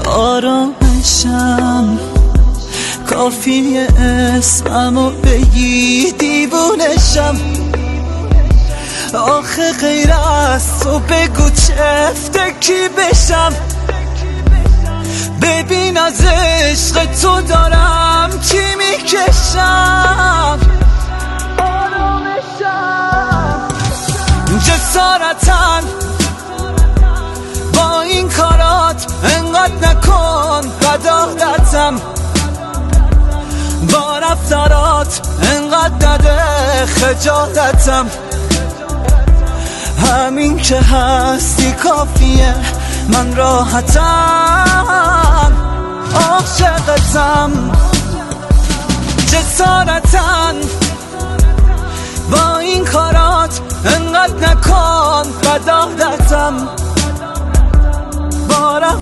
آرامشم کافیه اسممو بگی دیوونشم. آخه غیر از تو بگو چه کی بشم. ببین از عشق تو دارم چی میکشم. جسارتن با این کارات انقدر نکن قدالتم. با رفتارات انقدر نده خجالتم. همین که هستی کافیه من راحتم. عاشقتم جسارتن با این کارات انقدر نکن قدالتم.